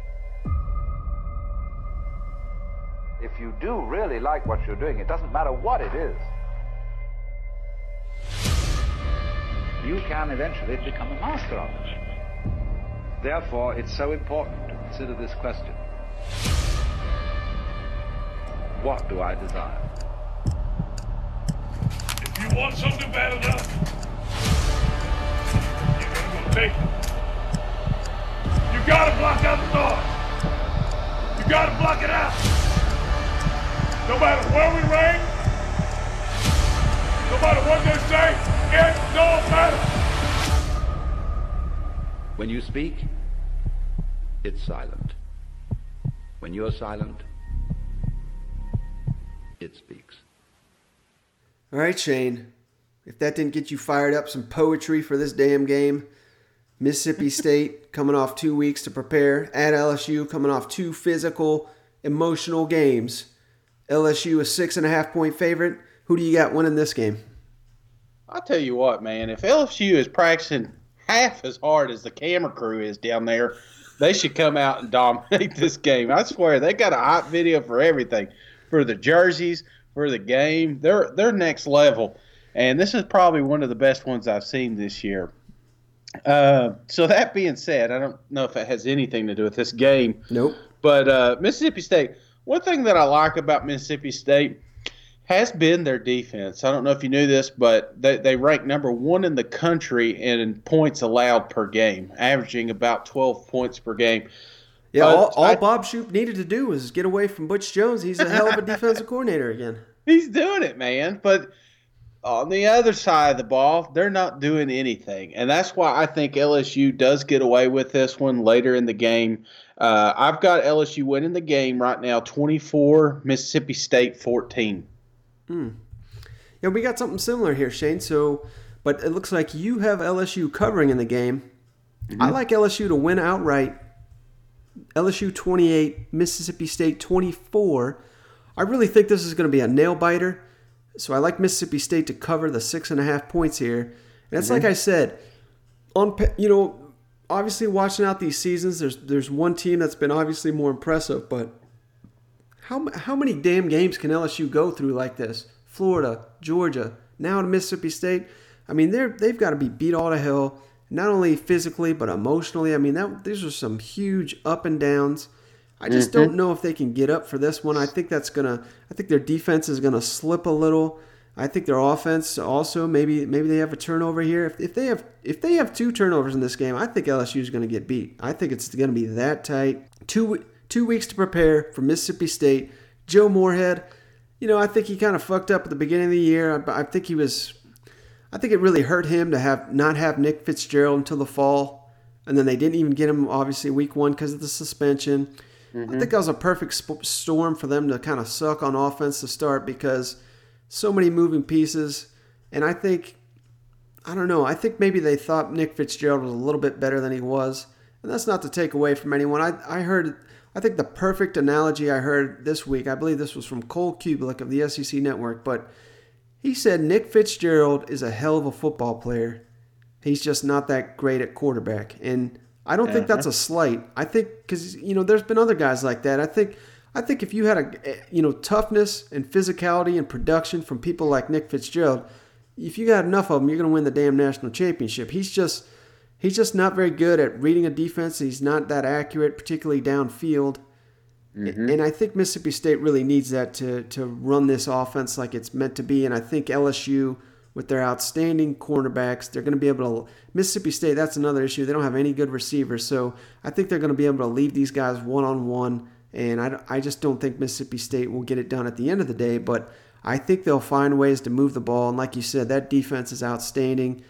If you do really like what you're doing, it doesn't matter what it is, you can eventually become a master of it. Therefore, it's so important, consider this question. What do I desire? If you want something bad enough, you're gonna go take it. You gotta block out the noise. You gotta block it out. No matter where we rank, no matter what they say, it don't matter. When you speak, it's silent. When you're silent, it speaks. All right, Shane. If that didn't get you fired up, some poetry for this damn game. Mississippi State coming off two weeks to prepare. At L S U coming off two physical, emotional games. L S U a six and a half point favorite. Who do you got winning this game? I'll tell you what, man. If L S U is practicing half as hard as the camera crew is down there, they should come out and dominate this game. I swear, they got a hot video for everything, for the jerseys, for the game. They're they're next level, and this is probably one of the best ones I've seen this year. Uh, so that being said, I don't know if it has anything to do with this game. Nope. But uh, Mississippi State, one thing that I like about Mississippi State has been their defense. I don't know if you knew this, but they, they rank number one in the country in points allowed per game, averaging about twelve points per game. Yeah, But all, all I- Bob Shoop needed to do was get away from Butch Jones. He's a hell of a defensive coordinator again. He's doing it, man. But on the other side of the ball, they're not doing anything. And that's why I think L S U does get away with this one later in the game. Uh, I've got L S U winning the game right now, twenty-four, Mississippi State fourteen. Hmm. Yeah, we got something similar here, Shane. So, but it looks like you have L S U covering in the game. Mm-hmm. I like L S U to win outright. L S U twenty-eight, Mississippi State twenty-four. I really think this is going to be a nail biter. So I like Mississippi State to cover the six and a half points here. And it's Mm-hmm. like I said, on pa- you know, obviously watching out these seasons, there's there's one team that's been obviously more impressive, but how how many damn games can L S U go through like this? Florida, Georgia, now to Mississippi State. I mean, they're they've got to be beat all to hell, not only physically but emotionally. I mean, that these are some huge up and downs. I just Mm-hmm. don't know if they can get up for this one. I think that's gonna. I think their defense is gonna slip a little. I think their offense also maybe maybe they have a turnover here. If, if they have if they have two turnovers in this game, I think L S U is going to get beat. I think it's going to be that tight. Two two weeks to prepare for Mississippi State. Joe Moorhead, you know, I think he kind of fucked up at the beginning of the year. I, I think he was. I think it really hurt him to have not have Nick Fitzgerald until the fall, and then they didn't even get him obviously week one because of the suspension. Mm-hmm. I think that was a perfect sp- storm for them to kind of suck on offense to start because so many moving pieces. And I think, I don't know, I think maybe they thought Nick Fitzgerald was a little bit better than he was. And that's not to take away from anyone. I, I heard, I think the perfect analogy I heard this week, I believe this was from Cole Kubelik of the S E C Network, but he said Nick Fitzgerald is a hell of a football player. He's just not that great at quarterback. And I don't think that's a slight. I think because you know there's been other guys like that. I think I think if you had a you know toughness and physicality and production from people like Nick Fitzgerald, if you got enough of them, you're going to win the damn national championship. He's just he's just not very good at reading a defense. He's not that accurate, particularly downfield. Mm-hmm. And I think Mississippi State really needs that to to run this offense like it's meant to be. And I think L S U, with their outstanding cornerbacks, they're going to be able to. Mississippi State, that's another issue. They don't have any good receivers, so I think they're going to be able to leave these guys one on one. And I, I just don't think Mississippi State will get it done at the end of the day. But I think they'll find ways to move the ball. And like you said, that defense is outstanding.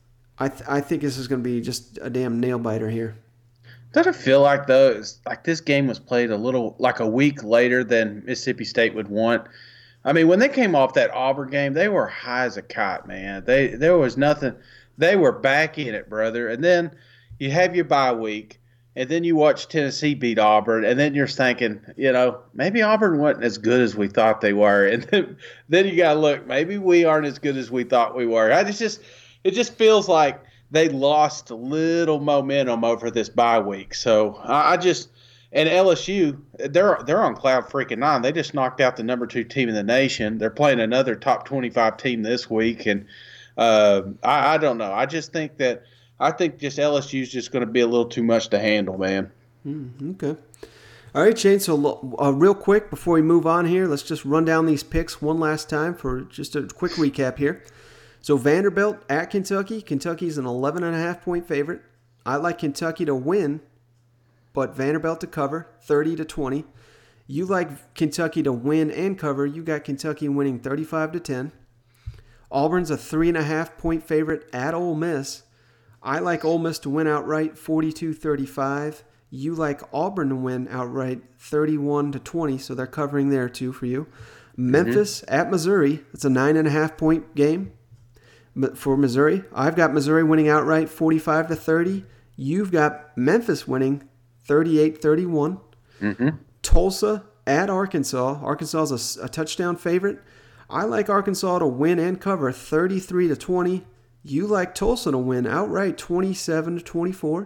I th- I think this is going to be just a damn nail biter here. Doesn't it feel like though, it's like this game was played a little like a week later than Mississippi State would want? I mean, when they came off that Auburn game, they were high as a kite, man. They there was nothing. They were back in it, brother. And then you have your bye week, and then you watch Tennessee beat Auburn, and then you're thinking, you know, maybe Auburn wasn't as good as we thought they were. And then, then you got to look, maybe we aren't as good as we thought we were. I just, just it just feels like they lost a little momentum over this bye week. So I, I just and L S U, they're they're on cloud freaking nine. They just knocked out the number two team in the nation. They're playing another top twenty-five team this week, and uh, I, I don't know. I just think that I think just L S U is just going to be a little too much to handle, man. Mm, okay. All right, Shane, so uh, real quick before we move on here, let's just run down these picks one last time for just a quick recap here. So Vanderbilt at Kentucky. Kentucky's an eleven and a half point favorite. I like Kentucky to win, but Vanderbilt to cover, thirty to twenty. You like Kentucky to win and cover. You got Kentucky winning thirty-five to ten. Auburn's a three and a half point favorite at Ole Miss. I like Ole Miss to win outright, forty-two thirty-five. You like Auburn to win outright, thirty-one to twenty, so they're covering there too for you. Memphis mm-hmm. at Missouri. It's a nine and a half point game for Missouri. I've got Missouri winning outright, forty-five to thirty. You've got Memphis winning, thirty-eight thirty-one. Mm-hmm. Tulsa at Arkansas. Arkansas is a, a touchdown favorite. I like Arkansas to win and cover, thirty-three to twenty. You like Tulsa to win outright, twenty-seven to twenty-four.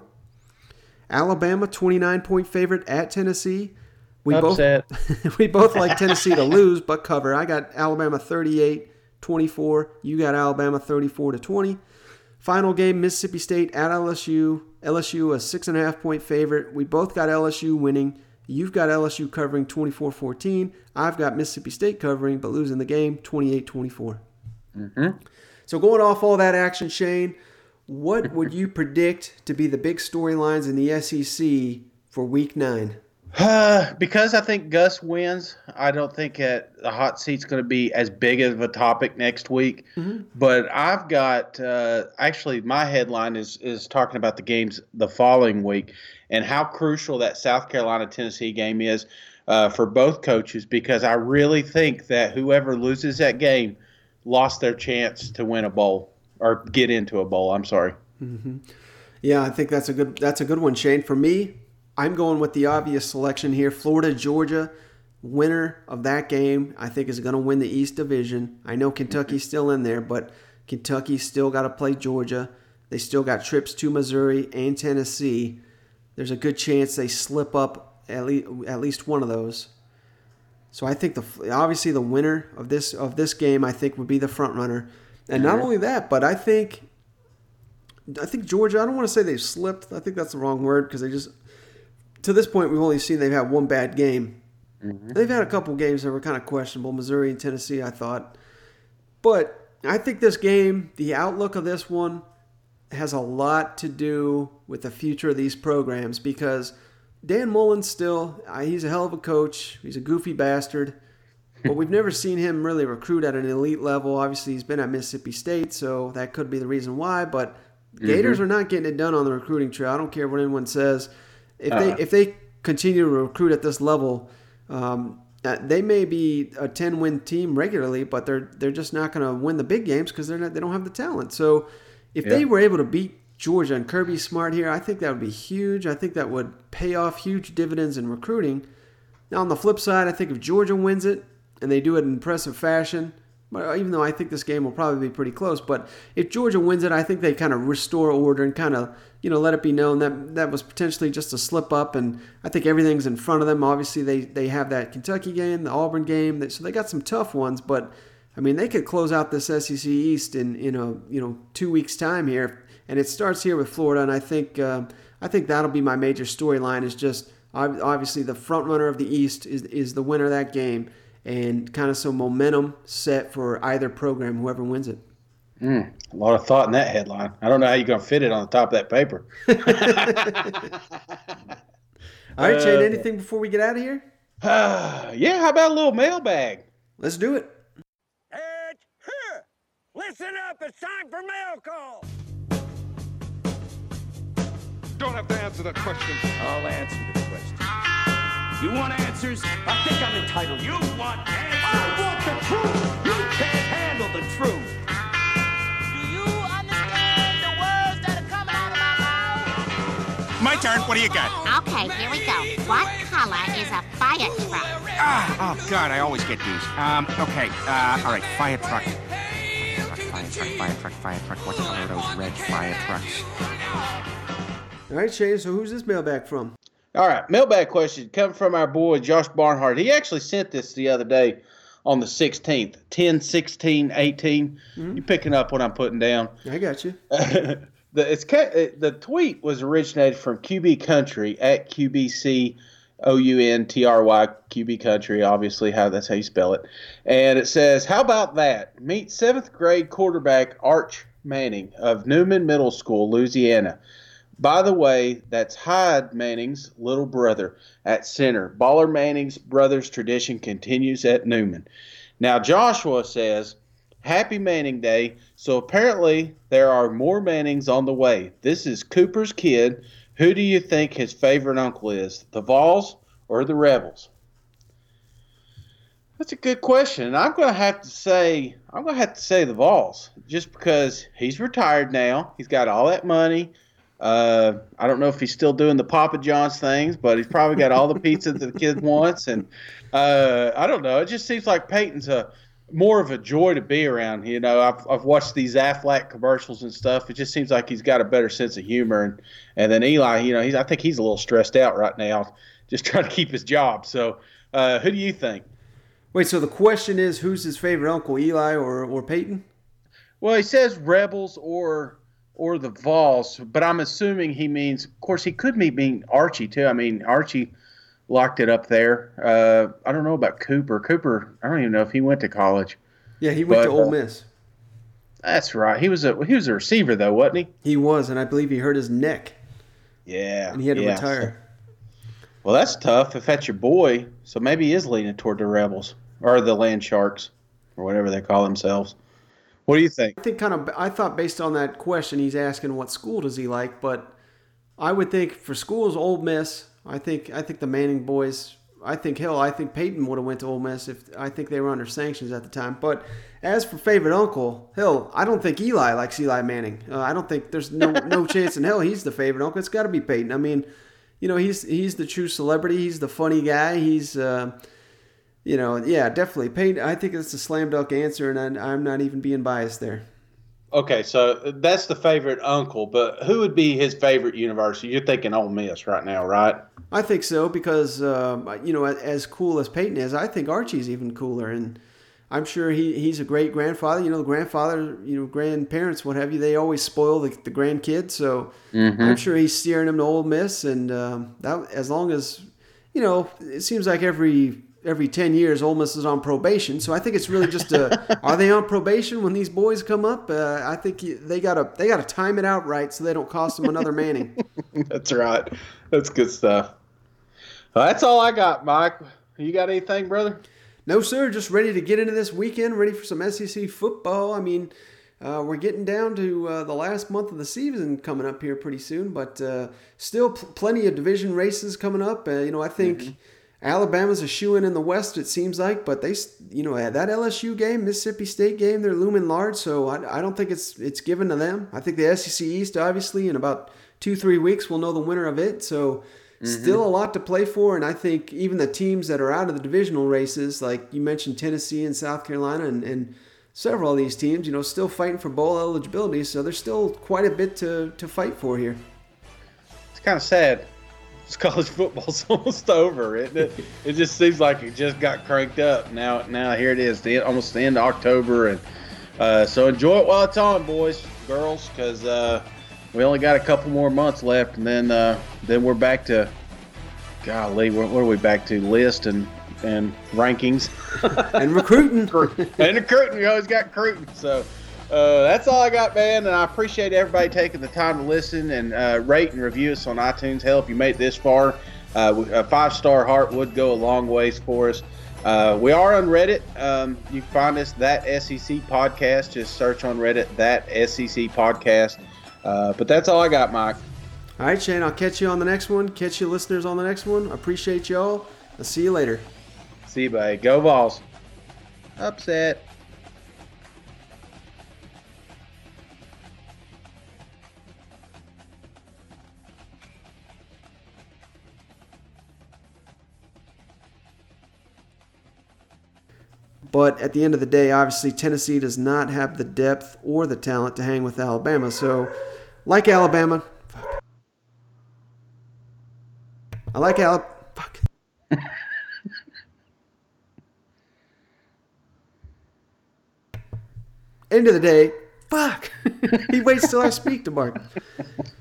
Alabama, twenty-nine point favorite at Tennessee. We Upset. both we both like Tennessee to lose but cover. I got Alabama thirty-eight twenty-four. You got Alabama thirty-four to twenty. Final game, Mississippi State at L S U. L S U a six and a half point favorite. We both got L S U winning. You've got L S U covering twenty-four fourteen. I've got Mississippi State covering but losing the game, twenty-eight twenty-four. Mm-hmm. So going off all that action, Shane, what would you predict to be the big storylines in the S E C for Week Nine? Uh, because I think Gus wins, I don't think that the hot seat's going to be as big of a topic next week. Mm-hmm. But I've got uh, actually my headline is is talking about the games the following week and how crucial that South Carolina Tennessee game is uh, for both coaches, because I really think that whoever loses that game lost their chance to win a bowl or get into a bowl. I'm sorry. Mm-hmm. Yeah, I think that's a good that's a good one, Shane. For me, I'm going with the obvious selection here. Florida, Georgia, winner of that game, I think is going to win the East Division. I know Kentucky's still in there, but Kentucky's still got to play Georgia. They still got trips to Missouri and Tennessee. There's a good chance they slip up at least, at least one of those. So I think the obviously the winner of this of this game, I think, would be the front runner. And not only that, but I think I think Georgia, I don't want to say they've slipped. I think that's the wrong word, because they just, to this point, we've only seen they've had one bad game. Mm-hmm. They've had a couple games that were kind of questionable, Missouri and Tennessee, I thought. But I think this game, the outlook of this one, has a lot to do with the future of these programs, because Dan Mullen still, he's a hell of a coach. He's a goofy bastard. But we've never seen him really recruit at an elite level. Obviously, he's been at Mississippi State, so that could be the reason why. But Gators mm-hmm. are not getting it done on the recruiting trail. I don't care what anyone says. If uh, they if they continue to recruit at this level, um, they may be a ten-win team regularly, but they're they're just not going to win the big games because they're not, they don't have the talent. So if yeah. they were able to beat Georgia and Kirby Smart here, I think that would be huge. I think that would pay off huge dividends in recruiting. Now, on the flip side, I think if Georgia wins it and they do it in impressive fashion, even though I think this game will probably be pretty close, but if Georgia wins it, I think they kind of restore order and kind of, you know, let it be known that that was potentially just a slip up, and I think everything's in front of them. Obviously, they, they have that Kentucky game, the Auburn game, so they got some tough ones, but, I mean, they could close out this S E C East in, in a, you know, two weeks' time here, and it starts here with Florida, and I think uh, I think that'll be my major storyline, is just, obviously, the front runner of the East is is the winner of that game, and kind of some momentum set for either program, whoever wins it. Mm, a lot of thought in that headline. I don't know how you're going to fit it on the top of that paper. All right, Shane, anything before we get out of here? Uh, yeah, how about a little mailbag? Let's do it. It's here. Listen up, it's time for mail call. Don't have to answer that question. I'll answer the question. You want answers? I think I'm entitled. You want answers? I want the truth. You can't handle the truth. Do you understand the words that are coming out of my mouth? My turn. What do you got? Okay, here we go. What color is a fire truck? Ah, oh, God, I always get these. Um, okay, uh, all right, fire truck. Fire truck, fire truck, fire truck. What color are those red fire trucks? All right, Shane, so who's this mailbag from? All right, mailbag question come from our boy Josh Barnhart. He actually sent this the other day on the sixteenth, ten, sixteen, eighteen. Mm-hmm. You picking up what I'm putting down? I got you. the it's the tweet was originated from Q B Country at Q B C O U N T R Y Q B Country, obviously how that's how you spell it. And it says, "How about that? Meet seventh grade quarterback Arch Manning of Newman Middle School, Louisiana. By the way, that's Hyde Manning's little brother at center. Baller Manning's brother's tradition continues at Newman." Now Joshua says, "Happy Manning Day. So apparently there are more Mannings on the way. This is Cooper's kid. Who do you think his favorite uncle is, the Vols or the Rebels?" That's a good question. I'm going to have to say I'm going to have to say the Vols, just because he's retired now. He's got all that money. Uh, I don't know if he's still doing the Papa John's things, but he's probably got all the pizza that the kid wants. And uh, I don't know. It just seems like Peyton's a more of a joy to be around. You know, I've I've watched these Aflac commercials and stuff. It just seems like he's got a better sense of humor. And, and then Eli, you know, he's I think he's a little stressed out right now, just trying to keep his job. So, uh, who do you think? Wait, so the question is, who's his favorite uncle, Eli or or Peyton? Well, he says Rebels or or the Vols, but I'm assuming he means. Of course, he could mean Archie too. I mean, Archie locked it up there. Uh, I don't know about Cooper. Cooper, I don't even know if he went to college. Yeah, he went but, to Ole uh, Miss. That's right. He was a he was a receiver though, wasn't he? He was, and I believe he hurt his neck. Yeah, and he had to yeah. retire. Well, that's tough if that's your boy. So maybe he is leaning toward the Rebels or the Land Sharks or whatever they call themselves. What do you think? I think kind of. I thought based on that question, he's asking what school does he like, but I would think for schools, Ole Miss. I think I think the Manning boys. I think hell, I think Peyton would have went to Ole Miss if I think they were under sanctions at the time. But as for favorite uncle, hell, I don't think Eli likes Eli Manning. Uh, I don't think there's no no chance in hell he's the favorite uncle. It's got to be Peyton. I mean, you know, he's he's the true celebrity. He's the funny guy. He's uh, you know, yeah, definitely Peyton. I think it's a slam dunk answer, and I, I'm not even being biased there. Okay, so that's the favorite uncle, but who would be his favorite university? You're thinking Ole Miss right now, right? I think so because, uh, you know, as cool as Peyton is, I think Archie's even cooler. And I'm sure he, he's a great grandfather. You know, the grandfather, you know, grandparents, what have you, they always spoil the, the grandkids. So mm-hmm. I'm sure he's steering them to Ole Miss. And um, that as long as, you know, it seems like every every ten years Ole Miss is on probation. So I think it's really just a, are they on probation when these boys come up? Uh, I think they got to they got to time it out right so they don't cost them another Manning. That's right. That's good stuff. Well, that's all I got, Mike. You got anything, brother? No, sir. Just ready to get into this weekend, ready for some S E C football. I mean, uh, we're getting down to uh, the last month of the season coming up here pretty soon, but uh, still pl- plenty of division races coming up. Uh, you know, I think mm-hmm. Alabama's a shoo-in in the West, it seems like, but they, you know, that L S U game, Mississippi State game, they're looming large, so I, I don't think it's it's given to them. I think the S E C East, obviously, in about two, three weeks, we'll know the winner of it, so mm-hmm. still a lot to play for, and I think even the teams that are out of the divisional races, like you mentioned Tennessee and South Carolina and, and several of these teams, you know, still fighting for bowl eligibility, so there's still quite a bit to, to fight for here. It's kind of sad. College football's almost over. It, it it just seems like it just got cranked up. Now now here it is, the almost the end of October, and uh, so enjoy it while it's on, boys, girls, because uh, we only got a couple more months left, and then uh, then we're back to, golly, what, what are we back to? List and and rankings and recruiting and recruiting. We always got recruiting, so. Uh, that's all I got, man, and I appreciate everybody taking the time to listen and uh, rate and review us on iTunes. Hell, if you made it this far, uh, a five-star heart would go a long ways for us. Uh, we are on Reddit. Um, you can find us, That S E C Podcast. Just search on Reddit, That S E C Podcast. Uh, but that's all I got, Mike. All right, Shane, I'll catch you on the next one. Catch you listeners on the next one. Appreciate y'all. I'll see you later. See you, buddy. Go Vols. Upset. But at the end of the day, obviously, Tennessee does not have the depth or the talent to hang with Alabama. So, like Alabama, fuck. I like Alabama. Fuck. End of the day, Fuck. He waits till I speak to Mark.